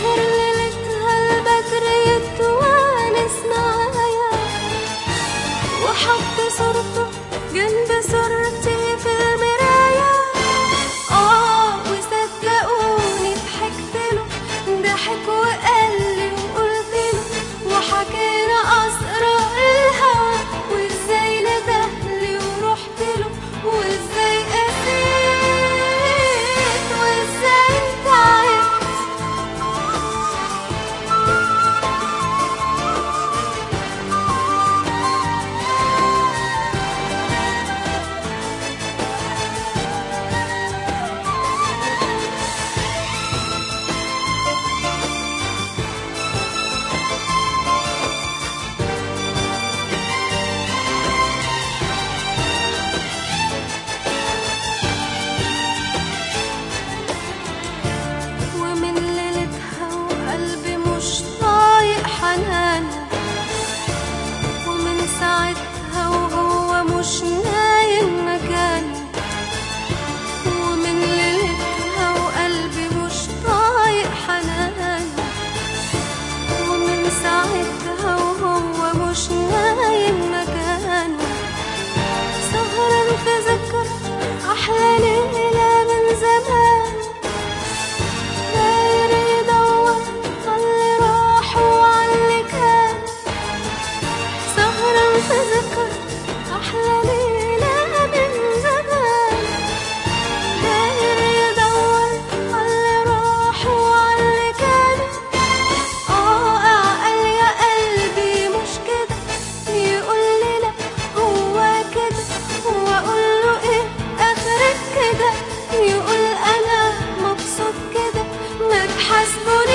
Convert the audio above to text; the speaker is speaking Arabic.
سهر ليلتها البدر يتوانس معايا، وحط صورته جنب صورتي في المراية. وصدقوني ضحكتله، ضحك وقالي وقلتله، وحكينا أسرار الهوى، وازاي ندهلي ورحتله، وازاي قسيت وازاي تعبت. ومن ليلتها وقلبي مش طايق حنانه، ومن ساعتها وهو مش نايم مكانه. ومن ليلتها وقلبي مش طايق حنانه، ومن ساعتها وهو مش نايم مكانه. سهرا في ذكرى أحلى ليلة من زمان، داير يدور عاللي راح وعاللي كان. سهرا في ذكرى أحلى ليلة من زمان، داير يدور عاللي راح وعاللي كان. اعقل يا قلبي مش كده، يقولي لا هو كده، واقوله ايه اخرك كده، يقول انا مبسوط كده، ما تحاسبوني